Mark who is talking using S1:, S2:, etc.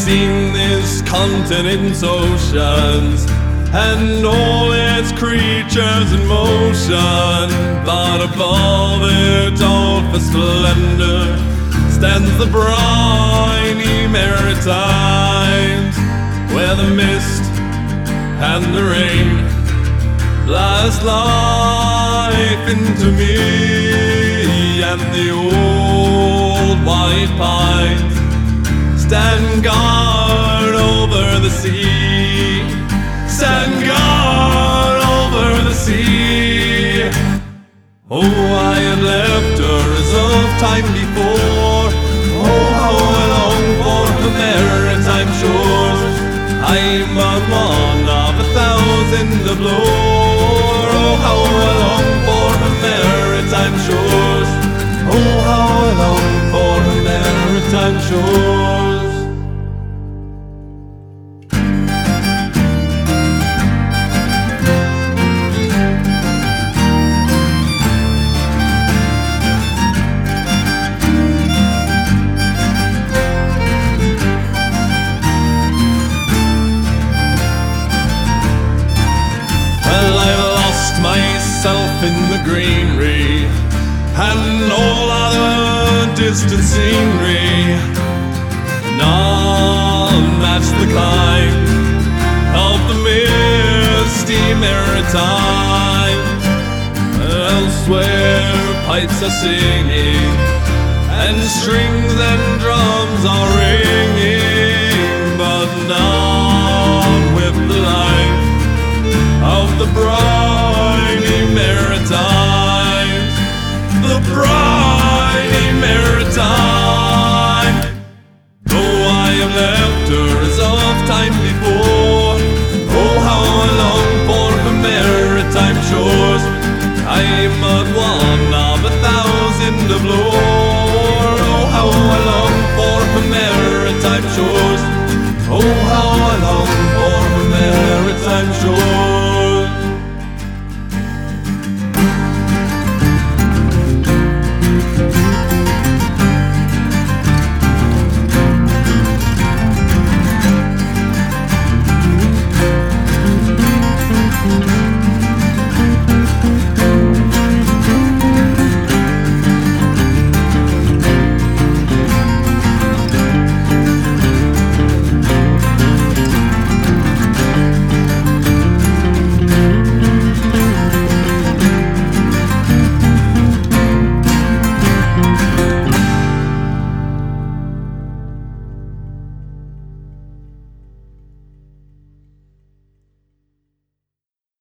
S1: seen this continent's oceans and all its creatures in motion, but above it all for splendor stands the briny Maritimes, where the mist and the rain blast life into me, and the old white pines stand guard over the sea, stand guard over the sea. Oh, I had left her as of time before. Oh, how I long for the maritime shores. I'm but one of 1,000 of lore. Oh, how I long for the maritime shores. Oh, how I long for the maritime shores. Myself in the greenery and all other distant scenery, none match the climb of the misty Maritime. Elsewhere pipes are singing and strings and drums are ringing, but none with the life of the briny Maritime, the briny Maritime. Though I have left her as of time before, oh, how I long for her maritime shores. I am but one of 1,000 of lore. Oh, how I long for her maritime shores. Oh, how I long for her maritime shores.